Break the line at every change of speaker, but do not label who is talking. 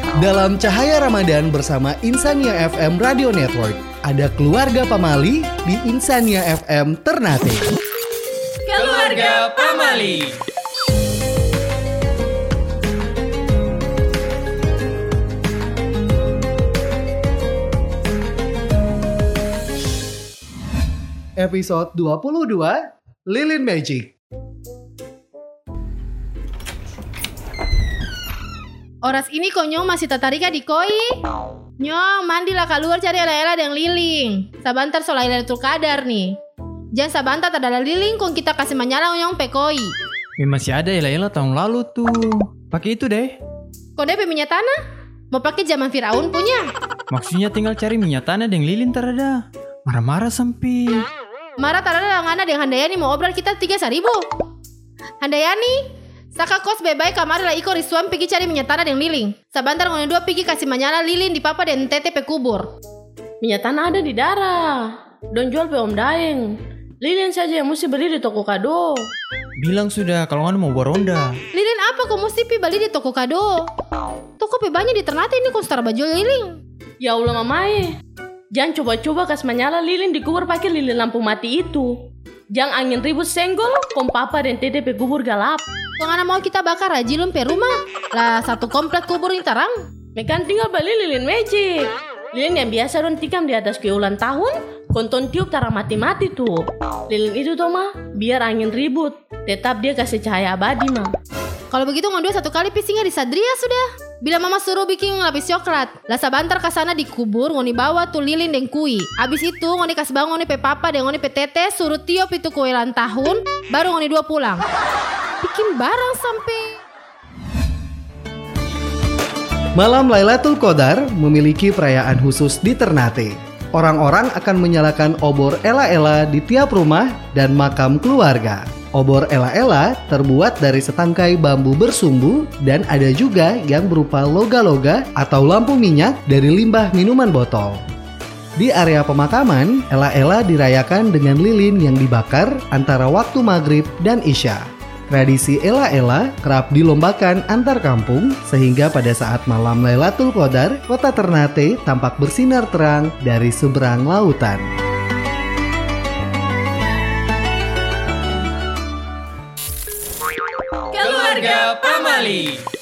Dalam Cahaya Ramadan bersama Insania FM Radio Network, ada keluarga Pamali di Insania FM Ternate.
Keluarga Pamali.
Episode 22, Lilin Magic.
Oras ini konyong masih tatarika di koi. Nyong, mandilah keluar cari ela-ela dan liling. Sabantar soal Lailatul Qadar nih. Jangan sabantar ada liling kong kita kasih menyala nyong pe koi.
Masih ada ela-ela tahun lalu tuh. Pakai itu deh.
Kode pe minyak tanah? Mau pakai zaman Firaun punya?
Maksudnya tinggal cari minyak tanah dan lilin tarada. Marah-marah sampai.
Marah tarada ngana dengan Handayani mau obral kita 3.000. Handayani, saka kos bebay kamari lah iko risuan pergi cari minyak tanah dan liling. Sabantar ngone dua pergi kasih menyala lilin di papa dan tete pe kubur.
Minyak tanah ada di darah. Don jual pe Om Daeng. Lilin saja yang mesti beli di toko kado.
Bilang sudah kalau ngana mau baronda.
Lilin apa kau mesti pi beli di toko kado? Toko pe banyak di Ternate ini kau start baju liling.
Ya Allah mamae. Jangan coba-coba kasih menyala lilin di kubur pakai lilin lampu mati itu. Jangan angin ribut senggol, kom papa dan tete pe kubur galap.
Kau ngana mau kita bakar rajilun pe rumah? Lah satu komplek kubur ini terang.
Mekan tinggal beli lilin magic. Lilin yang biasa don tikam di atas kue ulang tahun, konton tiup tara mati-mati tuh. Lilin itu tuh mah, biar angin ribut, tetap dia kasih cahaya abadi mah.
Kalau begitu ngondua satu kali pisingnya di Sadria sudah. Bila mama suruh bikin lapis coklat, lah sabantar kasana dikubur ngoni bawa tuh lilin dan kui. Abis itu ngoni kasih bangun ngoni pe papa dan ngoni pe tete suruh tiup itu kue ulang tahun, baru ngoni dua pulang. Bikin barang sampai.
Malam Lailatul Qadar memiliki perayaan khusus di Ternate. Orang-orang akan menyalakan obor ela-ela di tiap rumah dan makam keluarga. Obor ela-ela terbuat dari setangkai bambu bersumbu dan ada juga yang berupa loga-loga atau lampu minyak dari limbah minuman botol. Di area pemakaman, ela-ela dirayakan dengan lilin yang dibakar antara waktu maghrib dan isya. Tradisi ela-ela kerap dilombakan antar kampung sehingga pada saat malam Lailatul Qadar, kota Ternate tampak bersinar terang dari seberang lautan.
Keluarga Pamali.